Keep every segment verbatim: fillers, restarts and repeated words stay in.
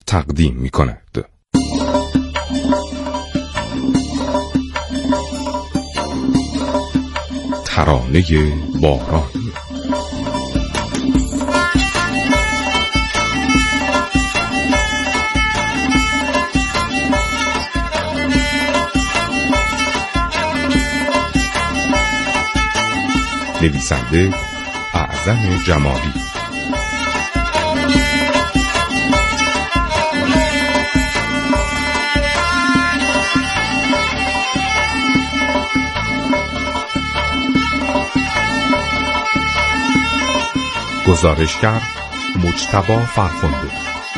تقدیم می کند. ترانه بارانی. نویسنده اعظم جمالی. گزارشگر مجتبی فرخنده.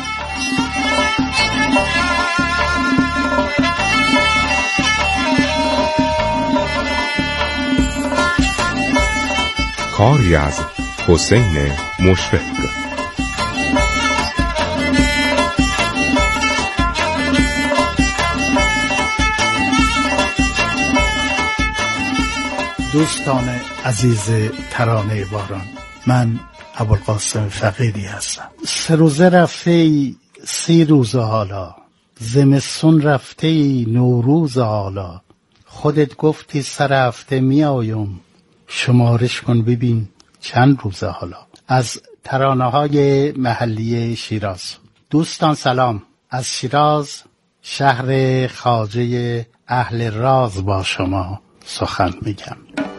کاری از حسین مشفق. دوستان عزیز ترانه باران، من ابوالقاسم فقیدی هستم. سه روزه رفته ای سی روز حالا، زمستون رفته ای نوروز حالا. خودت گفتی سر هفته می آیم، شمارش کن ببین چند روز حالا. از ترانه های محلی شیراز. دوستان سلام، از شیراز شهر خواجه اهل راز با شما سخن میگم.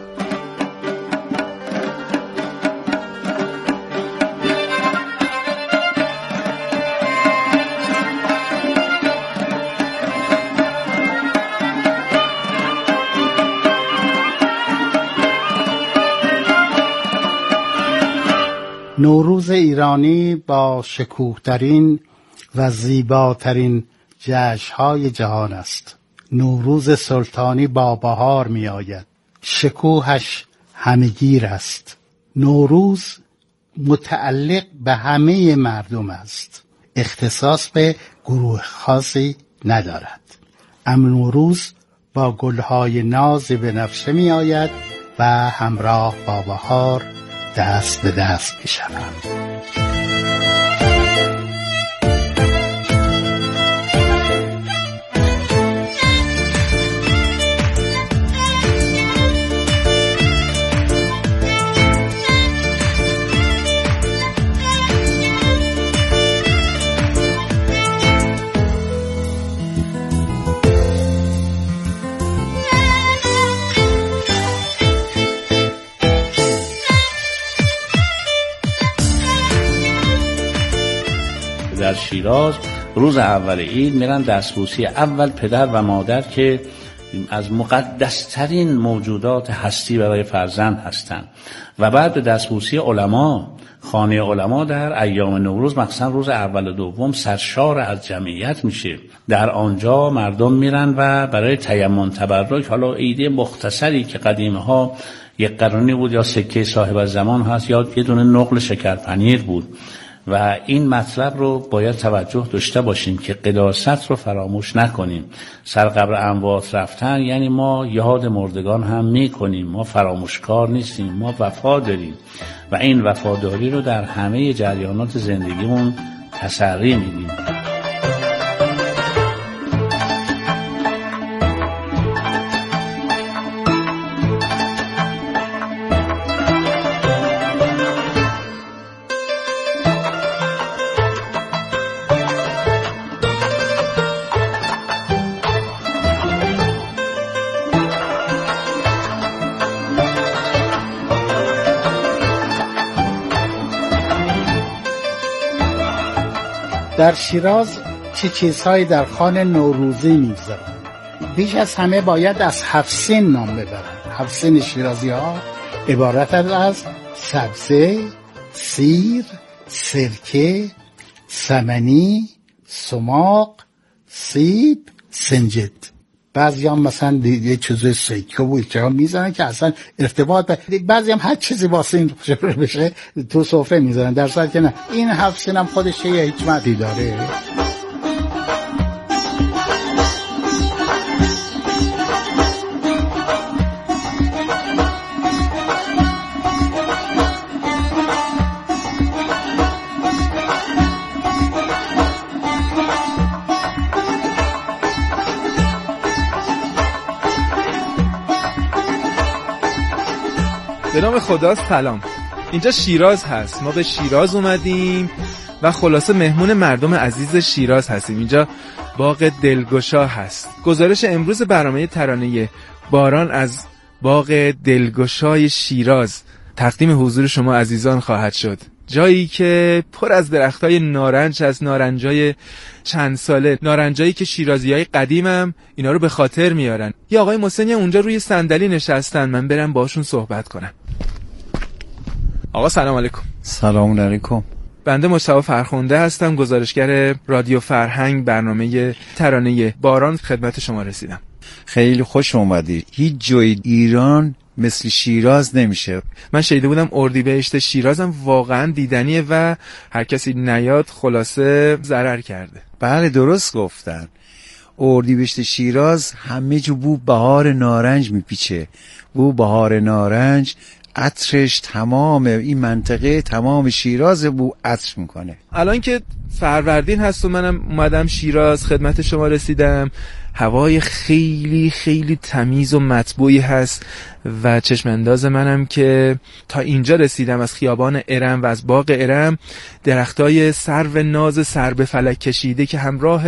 نوروز ایرانی با شکوه‌ترین و زیباترین جشن‌های جهان است. نوروز سلطانی با بهار می آید، شکوهش همگیر است. نوروز متعلق به همه مردم است، اختصاص به گروه خاصی ندارد. اما نوروز با گلهای ناز به نفشه می آید و همراه با بهار دست به دست می شوند. در شیراز روز اول عید میرن دستبوسی اول پدر و مادر که از مقدسترین موجودات هستی برای فرزند هستند، و بعد به دستبوسی علما. خانه علما در ایام نوروز مخصوصا روز اول و دوم سرشار از جمعیت میشه. در آنجا مردم میرن و برای تیمم تبرک، حالا ایده مختصری که قدیمه ها یک قرونی بود یا سکه صاحب الزمان هست یا یه دونه نقل شکرپنیر بود، و این مطلب رو باید توجه داشته باشیم که قداست رو فراموش نکنیم. سر قبر اموات رفتن یعنی ما یاد مردگان هم میکنیم، ما فراموشکار نیستیم، ما وفا داریم و این وفاداری رو در همه جریانات زندگیمون تسری میدیم. در شیراز چه چیزهایی در خوان نوروزی می‌گذرند؟ بیش از همه باید از هفسین نام ببرند. هفسین شیرازی ها عبارت از سبزه، سیر، سرکه، سمنی، سماق، سیب، سنجد. بعضی هم مثلا یه چیز سیکه و چه هم میزنن که اصلا ارتباط به بعضی هم هر چیزی واسه این بشه تو سفره میزنن، در صورتی که نه. این هفسین هم خودش یه حکمتی داره. به نام خدا سلام. اینجا شیراز هست، ما به شیراز اومدیم و خلاصه مهمون مردم عزیز شیراز هستیم. اینجا باغ دلگشا هست. گزارش امروز برنامه ترانه باران از باغ دلگشای شیراز تقدیم حضور شما عزیزان خواهد شد. جایی که پر از درختای نارنج هست، نارنجای چند ساله، نارنجایی که شیرازیای قدیمم اینا رو به خاطر میارن. یه آقای مسنی اونجا روی صندلی نشستن، من برم باشون صحبت کنم. آقا سلام علیکم. سلام علیکم. بنده مصطفی فرخنده هستم، گزارشگر رادیو فرهنگ برنامه ترانه باران خدمت شما رسیدم. خیلی خوش اومدید. هیچ جای ایران مثل شیراز نمیشه. من شنیده بودم اردیبهشت شیرازم واقعا دیدنیه و هر کسی نیاد خلاصه ضرر کرده. بله درست گفتن. اردیبهشت شیراز همه جو بو بهار نارنج میپیچه. بو بهار نارنج عطرش تمام این منطقه، تمام شیراز بو عطر میکنه. الان که فروردین هست و منم اومدم شیراز خدمت شما رسیدم، هوای خیلی خیلی تمیز و مطبوعی هست و چشم انداز منم که تا اینجا رسیدم از خیابان ارم و از باغ ارم، درختای سرو ناز سر به فلک کشیده که همراه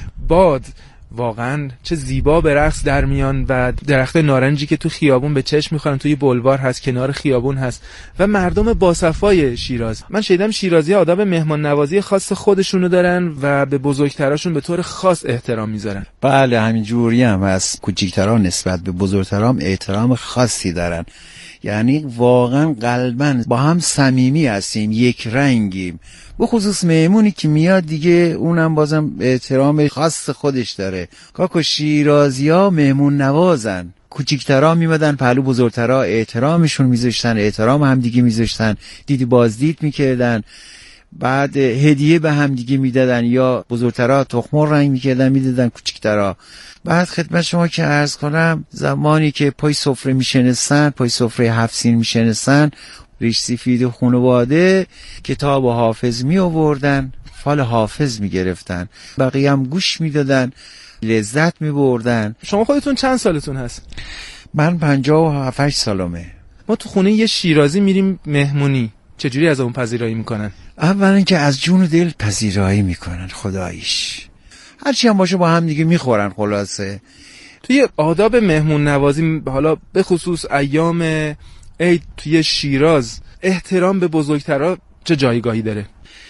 باد واقعا چه زیبا به رقص در میان و درخت نارنجی که تو خیابون به چشم میخورن، توی بلوار هست، کنار خیابون هست و مردم باصفای شیراز. من شنیدم شیرازی آداب مهمان نوازی خاص خودشونو دارن و به بزرگتراشون به طور خاص احترام میذارن. بله همین جوری هم هست. کوچیکترها نسبت به بزرگترام احترام خاصی دارن. یعنی واقعا قلباً با هم صمیمی هستیم، یک رنگیم. به خصوص مهمونی که میاد دیگه اونم بازم احترام خاص خودش داره. کاکو شیرازی‌ها مهمون نوازن. کوچیکترها میمدن پهلو بزرگترها احترامشون میذاشتن، احترام هم دیگه میذاشتن، دیدی بازدید میکردن، بعد هدیه به هم دیگه میدادن، یا بزرگترها تخم رنگ میکردن میدادن کوچیکترها. بعد خدمت شما که عرض کنم زمانی که پای سفره میشنستن، پای سفره هفت سین میشنستن، ریش سفید خانواده کتاب حافظ می آوردن، فال حافظ می گرفتن، بقیه هم گوش می دادن، لذت می بردن. شما خودتون چند سالتون هست؟ من پنجاه و هفت سالمه. ما تو خونه یه شیرازی میریم مهمونی، چجوری از اون پذیرایی میکنن؟ اولا که از جون و دل پذیرایی میکنن خداییش، هرچی هم باشه با هم دیگه میخورن. خلاصه توی آداب مهمون نوازی، حالا به خصوص ایام عید توی شیراز، احترام به بزرگترها چه جایگاهی داره؟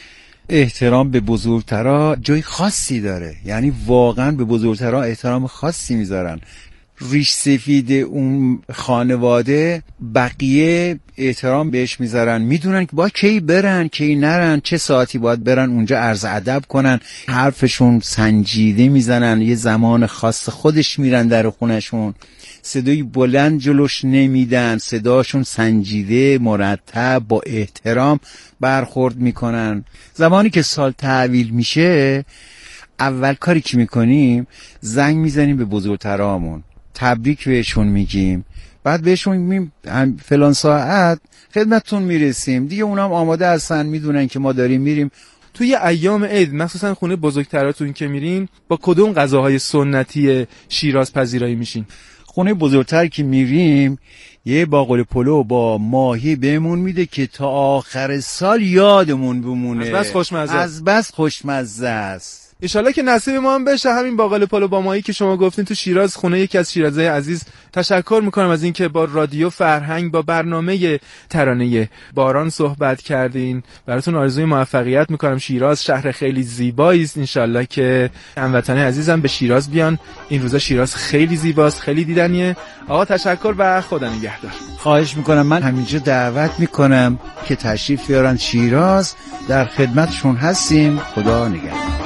احترام به بزرگترها جای خاصی داره. یعنی واقعا به بزرگترها احترام خاصی میذارن. ریش سفید اون خانواده بقیه احترام بهش میذارن، میدونن که باید کی برن کی نرن، چه ساعتی باید برن اونجا عرض ادب کنن، حرفشون سنجیده میزنن، یه زمان خاص خودش میرن در خونشون، صدای بلند جلوش نمیدن، صداشون سنجیده مرتب با احترام برخورد میکنن. زمانی که سال تحویل میشه اول کاری که میکنیم زنگ میزنیم به بزرگترامون، تبریک بهشون میگیم، بعد بهشون میگیم فلان ساعت خدمتتون میرسیم دیگه. اونام آماده هستن، میدونن که ما داریم میریم. توی ایام عید مخصوصا خونه بزرگتراتون که میرین، با کدوم غذاهای سنتی شیراز پذیرایی میشین؟ خونه بزرگتر که میریم یه باقل پلو با ماهی بهمون میده که تا آخر سال یادمون بمونه. از بس خوشمزه از بس خوشمزه است. انشالله که نصیب ما هم بشه همین باقل پلو با ماهی که شما گفتین تو شیراز، خونه یکی از شیرازی عزیز. تشکر میکنم از اینکه با رادیو فرهنگ با برنامه ترانه باران صحبت کردین. براتون آرزوی موفقیت میکنم. شیراز شهر خیلی زیبایی است. انشالله که هموطنان عزیزم به شیراز بیان. این روزا شیراز خیلی زیباست، خیلی دیدنیه. آقا تشکر و خدا نگهدار. خواهش میکنم. من همینجا دعوت میکنم که تشریف بیارن شیراز، در خدمتشون هستیم. خدا نگهدار.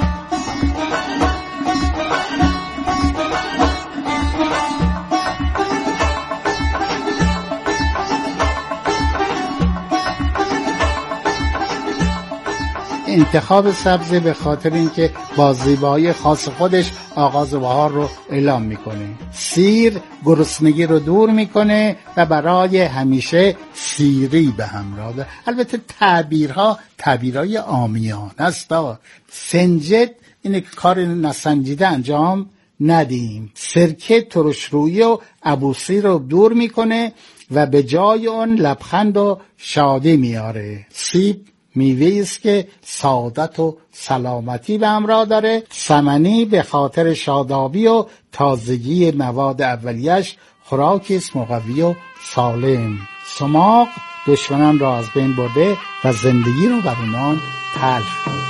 انتخاب سبزی به خاطر اینکه با زیبایی خاص خودش آغاز بهار رو اعلام میکنه. سیر گرسنگی رو دور میکنه و برای همیشه سیری به همراه داره. البته تعبیرها تعبیرهای عامیانه است. سنجد اینه که کار نسنجیده انجام ندیم. سرکه ترشرویی و عبوسی رو دور میکنه و به جای اون لبخند و شادی میاره. سیب میوه‌ای است که سعادت و سلامتی به همراه داره. سمنی به خاطر شادابی و تازگی مواد اولیش خوراکی است مقوی و سالم. سماق دشمنان را از بین برده و زندگی رو بر اونان تلخ میکنه.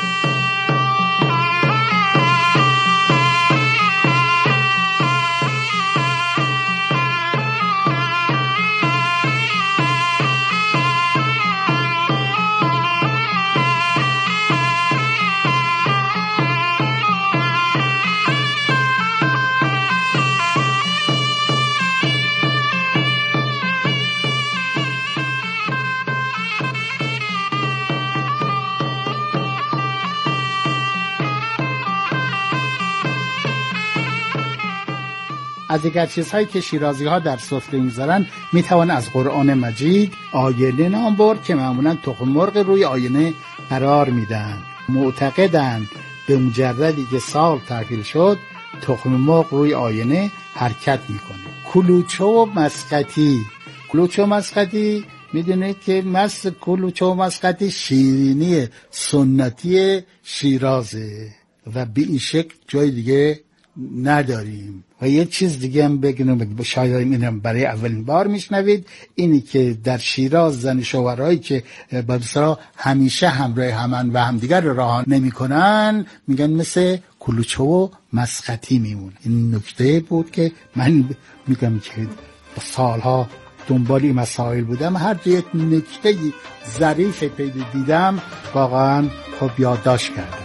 از دیگر چیزهایی که شیرازی ها در سفره میذارن میتوان از قرآن مجید آینه نام برد که معمولا تخم مرغ روی آینه قرار میدن. معتقدن به مجردی که سال تحویل شد تخم مرغ روی آینه حرکت میکنه. کلوچه و مسقطی. کلوچه و مسقطی میدونه که مست کلوچه و مسقطی شیرینی سنتی شیرازه و به این شکل جای دیگه نداریم. و یه چیز دیگه هم بگم، شاید اینم برای اولین بار میشنوید، اینی که در شیراز زن شوهرایی که بسرا همیشه همراه همن و همدیگر رو رها نمیکنن میگن مثل کلوچه و مسقطی میمون. این نکته بود که من میگم که سالها دنبال این مسائل بودم، هر جا یک نکته ظریف پیدا دیدم واقعا خب یادداشت کردم.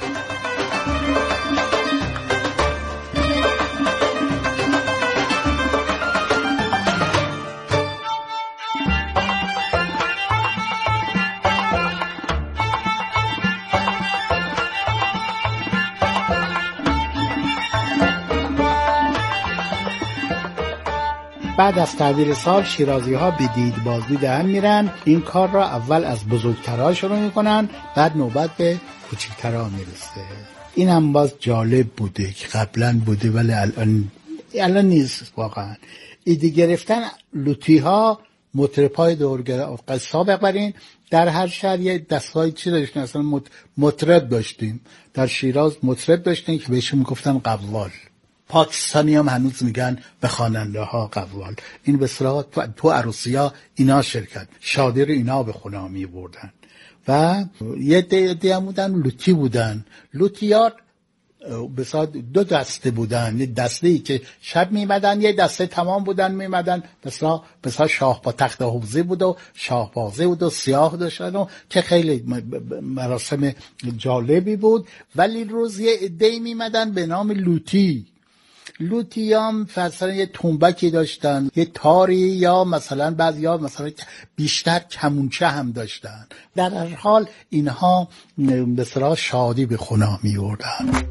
بعد از تحویل سال شیرازی ها به دید بازدید هم میرن. این کار را اول از بزرگترها شروع میکنن، بعد نوبت به کوچکترها میرسه. این هم باز جالب بوده که قبلا بوده ولی الان الان نیست واقعا. ایده گرفتن لوتی ها مطربای دورگرا سابق برین در هر شهر یه دستگاه چی داشتیم، اصلا مطرب داشتیم. در شیراز مطرب داشتیم که بهشون میگفتن قوال. پاکستانی هم هنوز میگن به خواننده ها قوال. این به صراحت تو, تو عروسی ها اینا شرکت شادی رو اینا به خونه می بردن. و یه دیگه هم بودن لوتی بودن. لوتیار به صراحت دو دسته بودن. یه دسته ای که شب میمدن، یه دسته تمام بودن میمدن. مثلا مثلا شاه با تخت حوزه بود و شاه بازه بود و سیاه داشتن و که خیلی مراسم جالبی بود. ولی روز یه عده‌ای میمدن به نام لوتی. لوتیام مثلا یه تنبکی داشتن، یه تاری، یا مثلا بعضی یا مثلا بیشتر کمونچه هم داشتن. در هر حال اینها به صلاح شادی به خونه می بردن.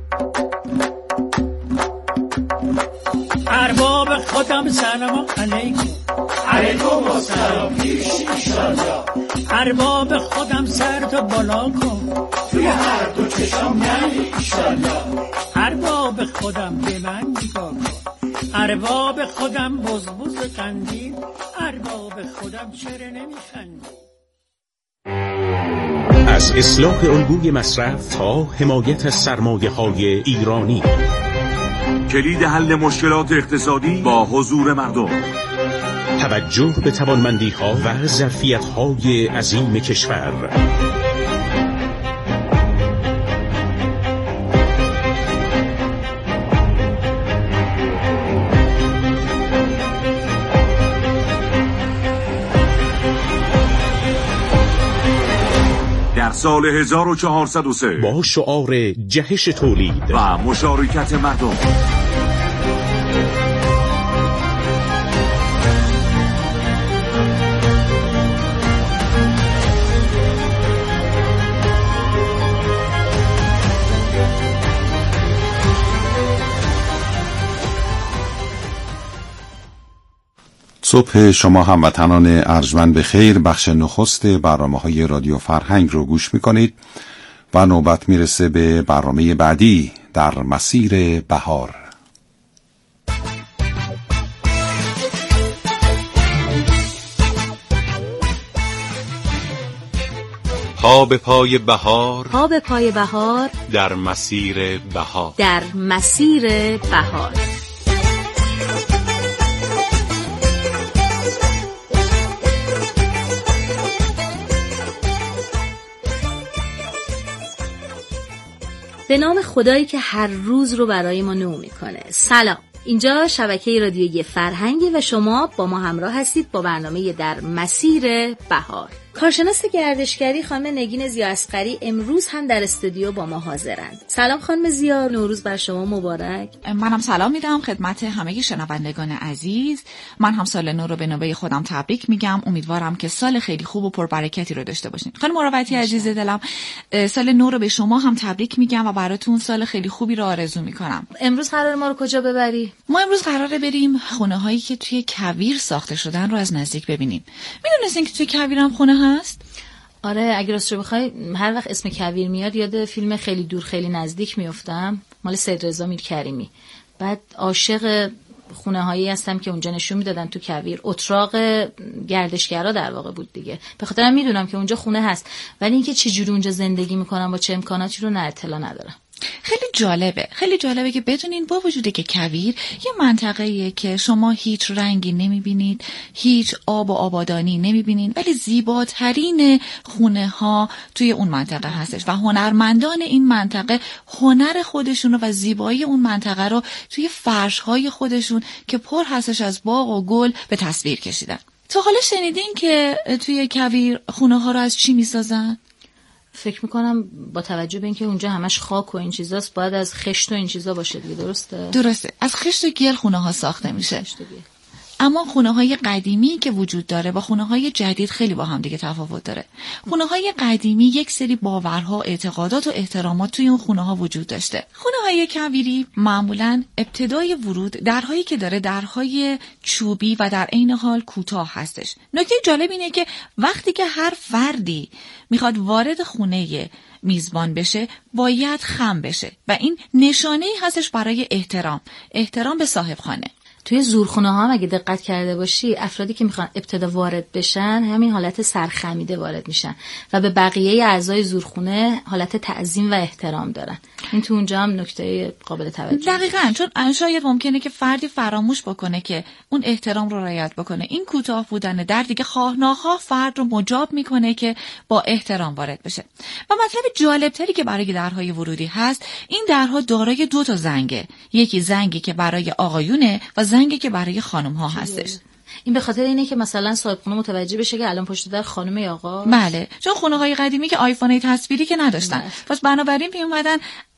ارباب خودم سلام علیکم. علیکم السلام پیش ایشالله. ارباب خودم سر تو بالا کن، توی هر دو چشم نه ایشالله. ارباب خودم به من نگاه کن، ارباب خودم بزبز قندیل، ارباب خودم چرا نمیخندی. از اصلاح الگوی مصرف تا حمایت از سرمایه‌های ایرانی، کلید حل مشکلات اقتصادی با حضور مردم، توجه به توانمندی‌ها و ظرفیت‌های عظیم کشور. در سال هزار و چهارصد و سه با شعار جهش تولید و مشارکت مردم، صبح شما هموطنان ارجمند بخیر. بخش نخست برنامه‌های رادیو فرهنگ رو گوش می‌کنید و نوبت میرسه به برنامه بعدی در مسیر بهار. پا به پای بهار، پا به پای بهار، در مسیر بهار، در مسیر بهار. به نام خدایی که هر روز رو برای ما نو میکنه. سلام، اینجا شبکه رادیویی فرهنگی و شما با ما همراه هستید با برنامه در مسیر بهار. کارشناس گردشگری خانم نگین ضیاءاصغری امروز هم در استودیو با ما حاضرند. سلام خانم ضیاء، نوروز بر شما مبارک. منم سلام میدم خدمت همه شنوندگان عزیز. من هم سال نو رو به نوبه خودم تبریک میگم. امیدوارم که سال خیلی خوب و پربرکتی رو داشته باشین. خانم مروتی عزیز دلم، سال نو رو به شما هم تبریک میگم و براتون سال خیلی خوبی رو آرزو میکنم. امروز قرار ما رو کجا ببری؟ ما امروز قراره بریم خونه هایی که توی کویر ساخته شدن رو از نزدیک ببینیم. میدونستین که توی کویر هم خونه هست؟ آره، اگه راستش بخوای هر وقت اسم کویر میاد یاد فیلم خیلی دور خیلی نزدیک میافتم، مال سید رضا میرکریمی. بعد عاشق خونه هایی هستم که اونجا نشون میدادن تو کویر، اتراق گردشگرا در واقع بود دیگه. به خاطر من میدونم که اونجا خونه هست، ولی اینکه چه جوری اونجا زندگی میکنن با چه امکاناتی رو نه اطلاع ندارم. خیلی جالبه خیلی جالبه که بدونین با وجوده که کویر یه منطقه‌ایه که شما هیچ رنگی نمیبینید، هیچ آب و آبادانی نمیبینید، ولی زیباترین خونه ها توی اون منطقه هستش و هنرمندان این منطقه هنر خودشون رو و زیبایی اون منطقه رو توی فرش‌های خودشون که پر هستش از باغ و گل به تصویر کشیدن. تا حالا شنیدین که توی کویر خونه ها رو از چی میسازن؟ فکر میکنم با توجه به اینکه اونجا همش خاک و این چیزاست باید از خشت و این چیزا باشه دیگه. درسته؟ درسته، از خشت و گل خونه ها ساخته میشه. اما خونه های قدیمی که وجود داره با خونه های جدید خیلی با هم دیگه تفاوت داره. خونه های قدیمی یک سری باورها، اعتقادات و احترامات توی اون خونه ها وجود داشته. خونه های کویری معمولاً ابتدای ورود درهایی که داره درهای چوبی و در عین حال کوتاه هستش. نکته جالب اینه که وقتی که هر فردی میخواد وارد خونه میزبان بشه باید خم بشه و این نشانه‌ای هستش برای احترام، احترام به صاحب خانه. توی زورخونه ها هم اگه دقت کرده باشی افرادی که میخوان ابتدا وارد بشن همین حالت سرخمیده وارد میشن و به بقیه اعضای زورخونه حالت تعظیم و احترام دارن. این تو اونجا هم نکته قابل توجه. دقیقاً، چون شاید ممکنه که فردی فراموش بکنه که اون احترام رو رعایت بکنه. این کوتاه بودن در دیگه خواه ناخواه فرد رو مجاب میکنه که با احترام وارد بشه. و مطلب جالبتری که برای درهای ورودی هست، این درها دارای دو تا زنگه. یکی زنگی که برای آقایونه و زنگی که برای خانم ها هستش. این به خاطر اینه که مثلا صاحب خونه متوجه بشه که الان پشت در خانم یا آقا. بله، چون خونه های قدیمی که آیفون تصویری که نداشتن، پس بنابراین می اومدن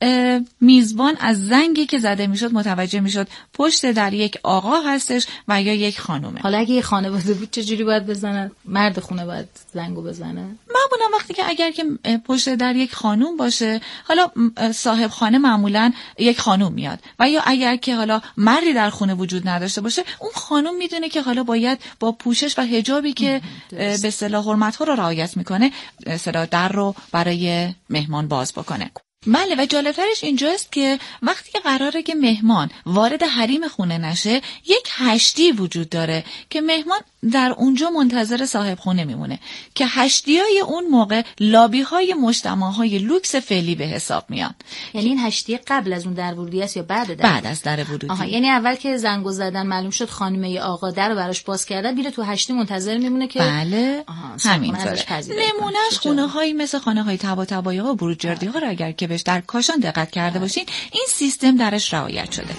میزبان از زنگی که زده میشد متوجه میشد پشت در یک آقا هستش و یا یک خانومه. حالا اگه یه خانواده بود چه جوری باید بزنن؟ مرد خونه باید زنگو بزنه؟ معمولا وقتی که اگر که پشت در یک خانوم باشه، حالا صاحب خانه معمولا یک خانوم میاد و یا اگر که حالا مردی در خونه وجود نداشته باشه، اون خانوم میدونه که حالا باید با پوشش و حجابی که به اصطلاح حرمت‌ها رو رعایت میکنه اصطلاح در رو برای مهمان باز بکنه. بله، و جالبترش اینجاست که وقتی که قراره که مهمان وارد حریم خونه نشه، یک هشتی وجود داره که مهمان در اونجا منتظر صاحب خونه میمونه که هشتیای اون موقع لابی های مجتمع های لوکس فعلی به حساب میان. یعنی این هشتی قبل از اون در ورودی است یا بعد در بعد از در ورودی؟ آها، یعنی اول که زنگو زدن معلوم شد خانم یا آقا در رو براش باز کردن، میره تو هشتی منتظر میمونه که بله همینطوره. نمونهش خونه هایی مثل خانه های طباطبایی ها و بروجردی ها رو اگر که بهش در کاشان دقت کرده باشین، این سیستم درش رعایت شده.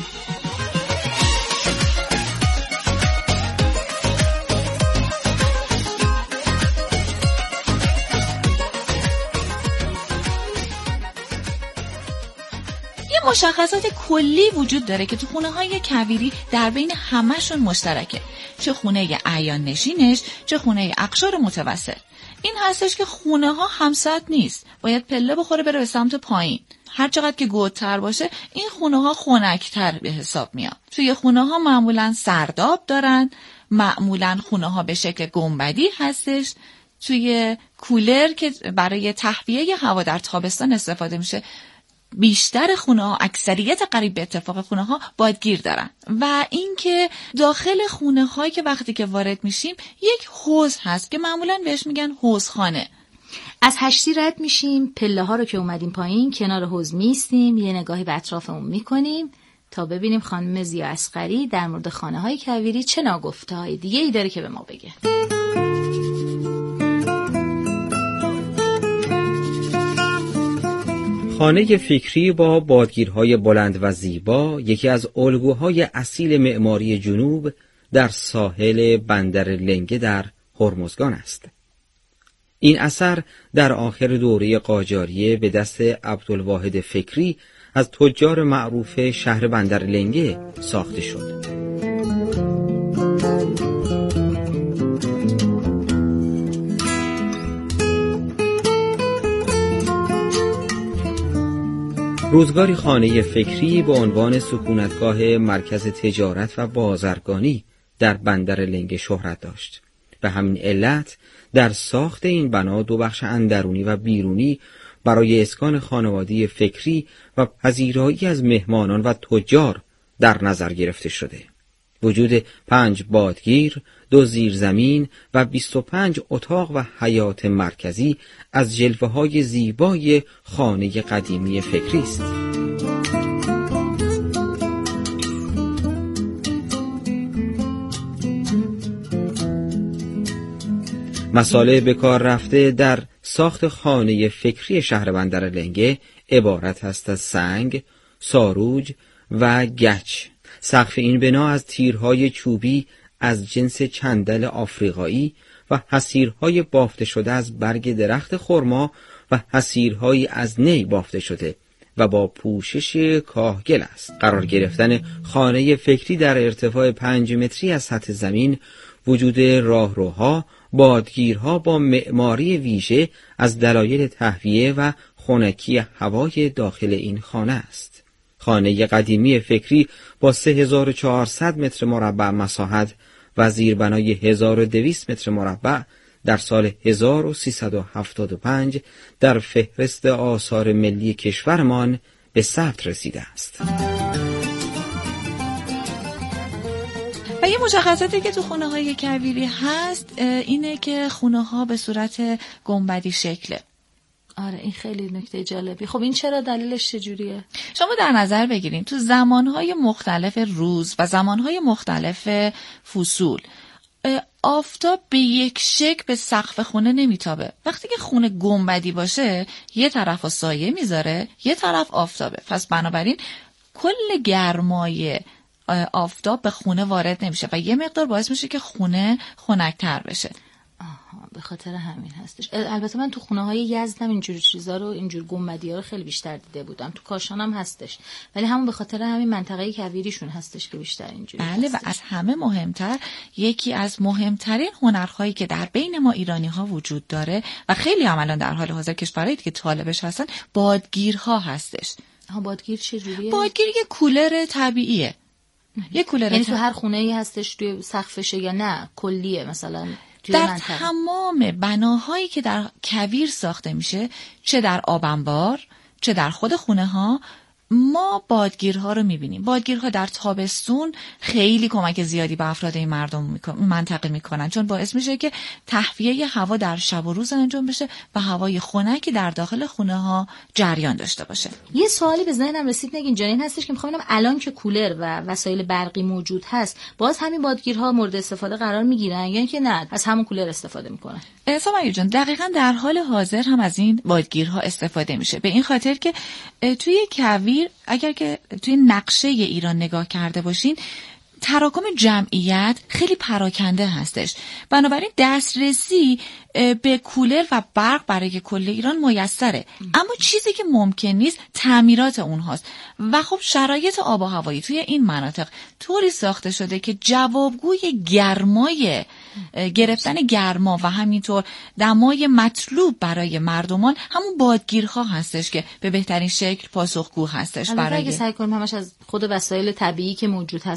مشخصات کلی وجود داره که تو خونه های کویری در بین همشون مشترکه، چه خونه اعیان نشینش چه خونه اقشار متوسط. این هستش که خونه ها همسط نیست، باید پله بخوره بره به سمت پایین. هر چقدر که گودتر باشه این خونه ها خنک‌تر به حساب میاد. توی خونه ها معمولا سرداب دارن، معمولا خونه ها به شکل گنبدی هستش. توی کولر که برای تهویه هوا در تابستان استفاده میشه، بیشتر خونه ها، اکثریت قریب به اتفاق خونه ها بادگیر دارن. و اینکه داخل خونه هایی که وقتی که وارد میشیم یک حوض هست که معمولا بهش میگن حوضخانه. از هشتی رد میشیم، پله ها رو که اومدیم پایین کنار حوض میستیم، یه نگاهی به اطرافمون میکنیم تا ببینیم خانم ضیا اصغری در مورد خانه های کویری چه ناگفته های دیگه ای داره که به ما بگه. خانه فکری با بادگیرهای بلند و زیبا یکی از الگوهای اصیل معماری جنوب در ساحل بندر لنگه در هرمزگان است. این اثر در آخر دوره قاجاریه به دست عبدالواحد فکری از تجار معروف شهر بندر لنگه ساخته شد. روزگاری خانه فکری به عنوان سکونتگاه مرکز تجارت و بازرگانی در بندر لنگه شهرت داشت. به همین علت در ساخت این بنا دو بخش اندرونی و بیرونی برای اسکان خانواده فکری و پذیرایی از مهمانان و تجار در نظر گرفته شده. وجود پنج بادگیر، دو زیرزمین و بیست و پنج اتاق و حیاط مرکزی از جلوه‌های زیبای خانه قدیمی فکری است. مساله به کار رفته در ساخت خانه فکری شهر بندر لنگه عبارت است از سنگ، ساروج و گچ. سقف این بنا از تیرهای چوبی از جنس چندل آفریقایی و حصیرهای بافته شده از برگ درخت خرما و حصیرهایی از نی بافته شده و با پوشش کاهگل است. قرار گرفتن خانه فکری در ارتفاع پنج متری از سطح زمین، وجود راهروها، بادگیرها با معماری ویژه از دلایل تهویه و خنکی هوای داخل این خانه است. خانه قدیمی فکری با سه هزار و چهارصد متر مربع مساحت و زیربنای هزار و دویست متر مربع در سال هزار و سیصد و هفتاد و پنج در فهرست آثار ملی کشورمان به ثبت رسیده است. و یه مشخصاتی که تو خونه های کویری هست اینه که خونه ها به صورت گنبدی شکله. آره این خیلی نکته جالبی. خب این چرا دلیلش چجوریه؟ شما در نظر بگیریم تو زمانهای مختلف روز و زمانهای مختلف فصول آفتاب به یک شکل به سقف خونه نمیتابه. وقتی که خونه گنبدی باشه یه طرف سایه میذاره یه طرف آفتابه، پس بنابراین کل گرمای آفتاب به خونه وارد نمیشه و یه مقدار باعث میشه که خونه خنک‌تر بشه. آها به خاطر همین هستش. البته من تو خونه های یزد هم اینجور چیزا رو، اینجور گنبدی ها رو خیلی بیشتر دیده بودم. تو کاشان هم هستش، ولی همون به خاطر همین منطقه کویریشون هستش که بیشتر اینجوری بله هستش. و از همه مهمتر، یکی از مهمترین هنرهایی که در بین ما ایرانی ها وجود داره و خیلی هم الان در حال حاضر کشورهایی که طالبش هستن، بادگیرها هستش. ها بادگیر چه جوریه؟ بادگیر یه کولر طبیعیه. یه کولر یعنی تو هر خونه‌ای هستش توی سقفشه یا نه کلیه؟ مثلا در منطقه. تمام بناهایی که در کویر ساخته میشه، چه در آبنبار چه در خود خونه ها، ما بادگیرها رو میبینیم. بادگیرها در تابستون خیلی کمک زیادی به افراد این مردم میکن... منطقه میکنن، چون باعث میشه که تهویه هوا در شب و روز انجام بشه و هوای خنکی در داخل خونه ها جریان داشته باشه. یه سوالی به ذهنم رسید نگین جانین هستش که میخوام ببینم الان که کولر و وسایل برقی موجود هست، باز همین بادگیرها مورد استفاده قرار میگیرن یا اینکه نه از همون کولر استفاده میکنن؟ سامان جان دقیقاً در حال حاضر هم از این بادگیرها استفاده میشه، به این خاطر که توی کویر اگر که توی نقشه ایران نگاه کرده باشین تراکم جمعیت خیلی پراکنده هستش، بنابراین دسترسی به کولر و برق برای کل ایران میسره، اما چیزی که ممکن نیست تعمیرات اونهاست و خب شرایط آب و هوایی توی این مناطق طوری ساخته شده که جوابگوی گرمای گرفتن گرما و همینطور دمای مطلوب برای مردمان همون بادگیرها هستش که به بهترین شکل پاسخگو هستش. برای اگه سعی کنیم همش از خود وسایل طبیعی که موجود هستش تو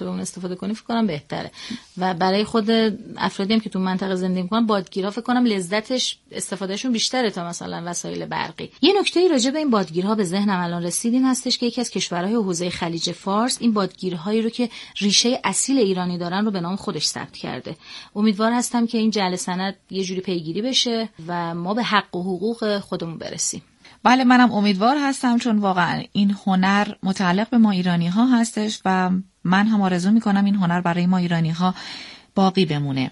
مناسب اون استفاده کنیم فکر کنم بهتره. و برای خود افرادی هم که تو منطقه زندگی میکنن بادگیرها فکر کنم لذتش استفادهشون بیشتره تا مثلا وسایل برقی. یه نکته راجع به این بادگیرها به ذهنم الان رسید این هستش که یکی از کشورهای حوزه خلیج فارس این بادگیرهایی رو که ریشه اصیل ایرانی دارن رو به نام خودش ثبت کرده. امیدوار هستم که این جعل سند یه جوری پیگیری بشه و ما به حق و حقوق خودمون برسیم. بله منم امیدوار هستم، چون واقعا این هنر متعلق به ما ایرانی ها هستش و من هم آرزو میکنم این هنر برای ما ایرانی ها باقی بمونه.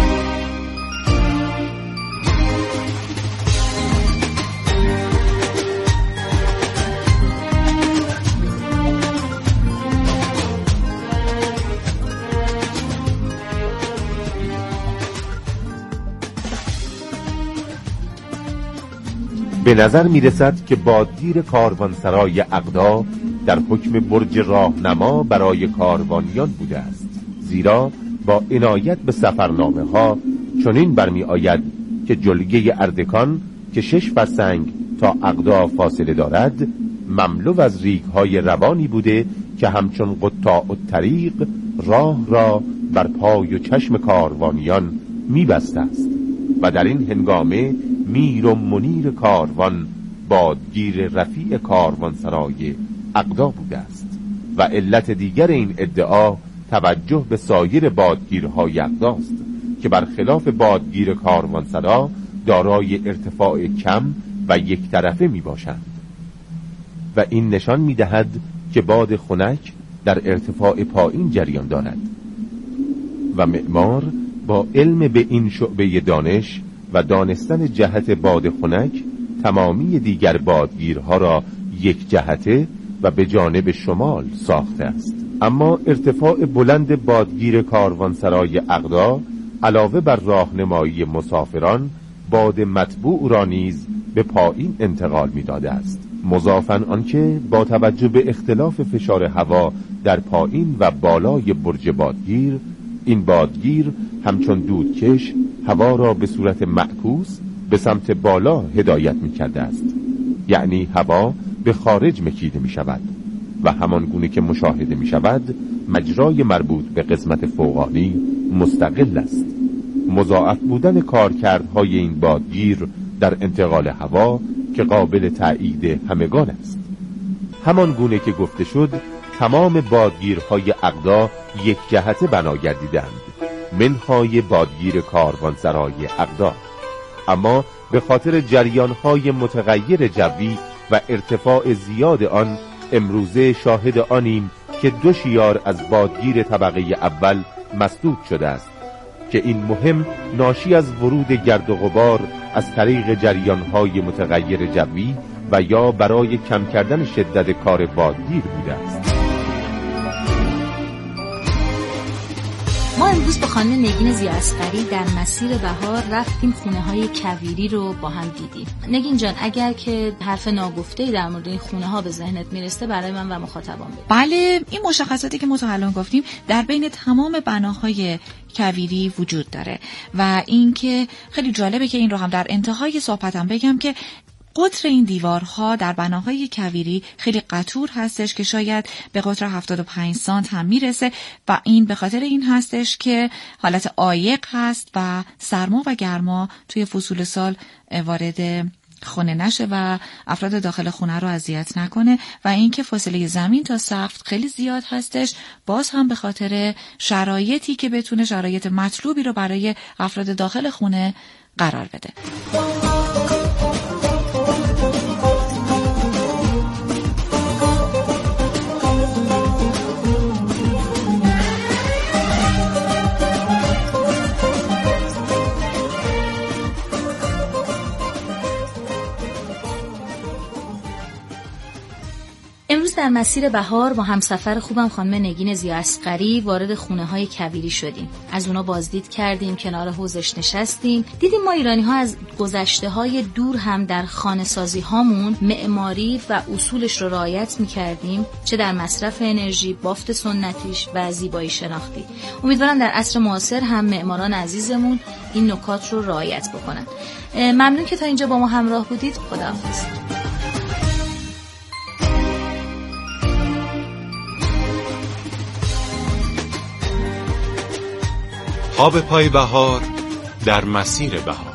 به نظر می رسد که بادگیر کاروانسرای اغدا در حکم برج راهنما برای کاروانیان بوده است، زیرا با عنایت به سفرنامه ها چنین برمی آید که جلگه اردکان که شش فرسنگ تا اغدا فاصله دارد مملو از ریگ های روانی بوده که همچون قطاع الطریق راه را بر پای و چشم کاروانیان می بسته است و در این هنگامه میر و منیر کاروان بادگیر رفیع کاروانسرای اغدا بوده است. و علت دیگر این ادعا توجه به سایر بادگیرهای اغداست که برخلاف بادگیر کاروانسرا دارای ارتفاع کم و یک طرفه می باشند و این نشان می دهد که باد خنک در ارتفاع پایین جریان دارد و معمار با علم به این شعبه دانش و دانستن جهت باد خنک تمامی دیگر بادگیرها را یک جهته و به جانب شمال ساخته است. اما ارتفاع بلند بادگیر کاروانسرای اغدا علاوه بر راهنمایی مسافران باد مطبوع را نیز به پایین انتقال می داده است، مضافاً آنکه با توجه به اختلاف فشار هوا در پایین و بالای برج بادگیر این بادگیر همچون دودکش هوا را به صورت معکوس به سمت بالا هدایت می کرده است، یعنی هوا به خارج مکیده می شود و همان گونه که مشاهده می شود مجرای مربوط به قسمت فوقانی مستقل است. مضاعف بودن کارکردهای این بادگیر در انتقال هوا که قابل تأیید همگان است. همان گونه که گفته شد تمام بادگیرهای اغدا یک جهته بنا گردیدند منهای بادگیر کاروانسرای اغدا، اما به خاطر جریانهای متغیر جوی و ارتفاع زیاد آن امروزه شاهد آنیم که دو شیار از بادگیر طبقه اول مسدود شده است که این مهم ناشی از ورود گرد و غبار از طریق جریانهای متغیر جوی و یا برای کم کردن شدت کار بادگیر بوده است. ما امروز با خانم نگین ضیاءاصغری در مسیر بهار رفتیم خونه های کویری رو با هم دیدیم. نگین جان اگر که حرف ناگفته‌ای در مورد این خونه ها به ذهنت میرسه برای من و مخاطبان بگو. بله، این مشخصاتی که ما تا الان گفتیم در بین تمام بناهای کویری وجود داره و اینکه خیلی جالبه که این رو هم در انتهای صحبتم بگم که قطر این دیوارها در بناهای کویری خیلی قطور هستش که شاید به قطر هفتاد و پنج سانت هم میرسه و این به خاطر این هستش که حالت عایق هست و سرما و گرما توی فصول سال وارد خونه نشه و افراد داخل خونه رو اذیت نکنه و اینکه فاصله زمین تا سقف خیلی زیاد هستش، باز هم به خاطر شرایطی که بتونه شرایط مطلوبی رو برای افراد داخل خونه قرار بده. امروز در مسیر بهار با همسفر خوبم خانم نگین ضیاءاصغری وارد خونه های کویری شدیم. از اونا بازدید کردیم، کنار حوضش نشستیم، دیدیم ما ایرانی ها از گذشته های دور هم در خانه سازی هامون معماری و اصولش رو رعایت می کردیم، چه در مصرف انرژی، بافت سنتیش و زیبایی شناختی. امیدوارم در عصر معاصر هم معماران عزیزمون این نکات رو رعایت بکنن. ممنون که تا اینجا با ما همراه بودید. خداحافظ. پا به پای بهار در مسیر بهار.